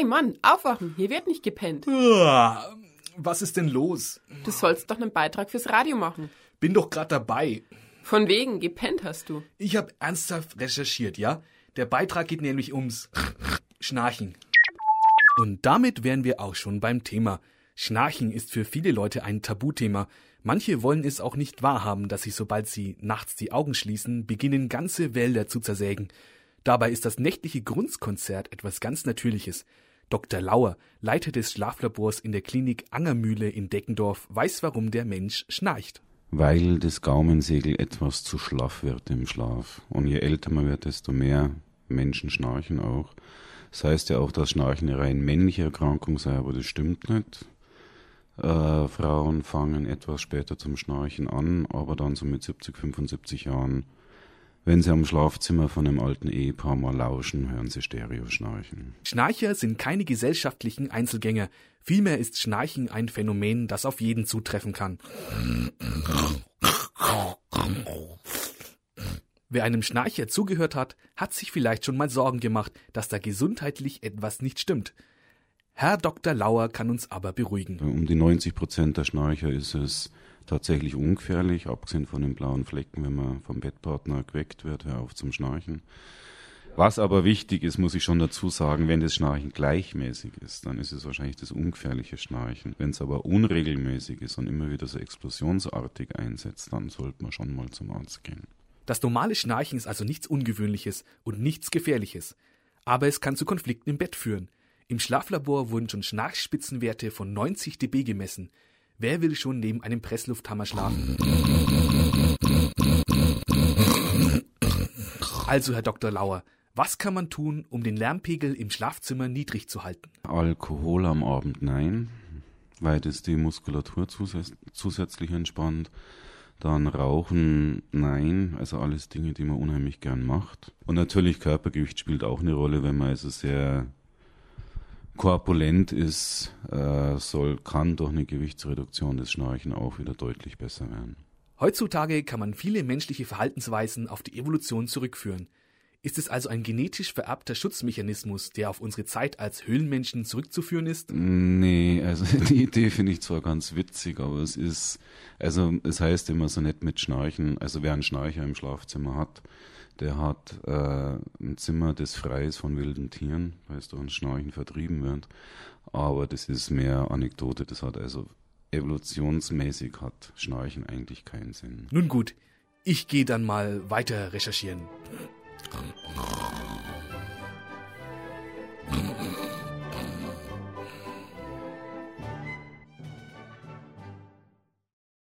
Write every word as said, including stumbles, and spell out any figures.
Hey Mann, aufwachen, hier wird nicht gepennt. Was ist denn los? Du sollst doch einen Beitrag fürs Radio machen. Bin doch gerade dabei. Von wegen, gepennt hast du. Ich habe ernsthaft recherchiert, ja? Der Beitrag geht nämlich ums Schnarchen. Und damit wären wir auch schon beim Thema. Schnarchen ist für viele Leute ein Tabuthema. Manche wollen es auch nicht wahrhaben, dass sie, sobald sie nachts die Augen schließen, beginnen, ganze Wälder zu zersägen. Dabei ist das nächtliche Grunzkonzert etwas ganz Natürliches. Doktor Lauer, Leiter des Schlaflabors in der Klinik Angermühle in Deckendorf, weiß, warum der Mensch schnarcht. Weil das Gaumensegel etwas zu schlaff wird im Schlaf. Und je älter man wird, desto mehr Menschen schnarchen auch. Das heißt ja auch, dass Schnarchen eine rein männliche Erkrankung sei, aber das stimmt nicht. Äh, Frauen fangen etwas später zum Schnarchen an, aber dann so mit siebzig, fünfundsiebzig Jahren, wenn sie am Schlafzimmer von einem alten Ehepaar mal lauschen, hören sie Stereo schnarchen. Schnarcher sind keine gesellschaftlichen Einzelgänger. Vielmehr ist Schnarchen ein Phänomen, das auf jeden zutreffen kann. Wer einem Schnarcher zugehört hat, hat sich vielleicht schon mal Sorgen gemacht, dass da gesundheitlich etwas nicht stimmt. Herr Doktor Lauer kann uns aber beruhigen. Um die neunzig Prozent der Schnarcher ist es tatsächlich ungefährlich, abgesehen von den blauen Flecken, wenn man vom Bettpartner geweckt wird, hör auf zum Schnarchen. Was aber wichtig ist, muss ich schon dazu sagen, wenn das Schnarchen gleichmäßig ist, dann ist es wahrscheinlich das ungefährliche Schnarchen. Wenn es aber unregelmäßig ist und immer wieder so explosionsartig einsetzt, dann sollte man schon mal zum Arzt gehen. Das normale Schnarchen ist also nichts Ungewöhnliches und nichts Gefährliches. Aber es kann zu Konflikten im Bett führen. Im Schlaflabor wurden schon Schnarchspitzenwerte von neunzig Dezibel gemessen. Wer will schon neben einem Presslufthammer schlafen? Also, Herr Doktor Lauer, was kann man tun, um den Lärmpegel im Schlafzimmer niedrig zu halten? Alkohol am Abend nein, weil das die Muskulatur zusätz- zusätzlich entspannt. Dann Rauchen nein, also alles Dinge, die man unheimlich gern macht. Und natürlich Körpergewicht spielt auch eine Rolle, wenn man also sehr korpulent ist, äh, soll, kann durch eine Gewichtsreduktion das Schnarchen auch wieder deutlich besser werden. Heutzutage kann man viele menschliche Verhaltensweisen auf die Evolution zurückführen. Ist es also ein genetisch vererbter Schutzmechanismus, der auf unsere Zeit als Höhlenmenschen zurückzuführen ist? Nee, also die Idee finde ich zwar ganz witzig, aber es ist, also es heißt immer so nett mit Schnarchen, also wer einen Schnarcher im Schlafzimmer hat, der hat äh, ein Zimmer, das frei ist von wilden Tieren, weil es durch ein Schnarchen vertrieben wird. Aber das ist mehr Anekdote, das hat also evolutionsmäßig hat Schnarchen eigentlich keinen Sinn. Nun gut, ich gehe dann mal weiter recherchieren.